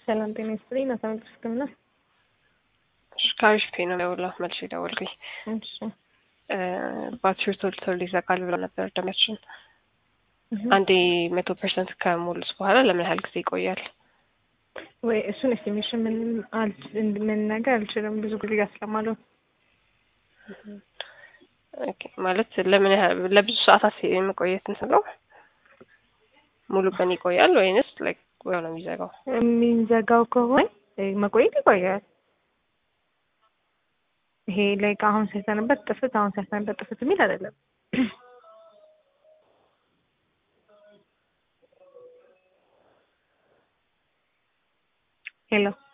ሰላም ጤና ይስጥልኝ። ናታን ክርስትና ካሪሽ ፔን ነው ያውላ መልሽ ደወልኩኝ። እሺ ባትሪ ቶል ይዘጋል ብሎ ነበር ደመችን አንዴ 100% ከሞሉስ በኋላ ለምን ያህል ጊዜ ይቆያል? ወይ እሱን ኤስቲሜሽን ምን ነገር አልችልም ብዙ ጊዜ ያስለማሉ። ኦኬ ማለት ለምን ያህል ለብዙ ሰዓታት የመቆየት ነው? ሙሉ ቀን ይቆያል ወይንስ ላይክ ወይ ነው የሚዘጋው? የሚዘጋው ከሆነ መቆየት ይቆያል። ይሄ ላይክ አሁን ሰርተንበት ጥፍት የሚል አይደለም። ሄሎ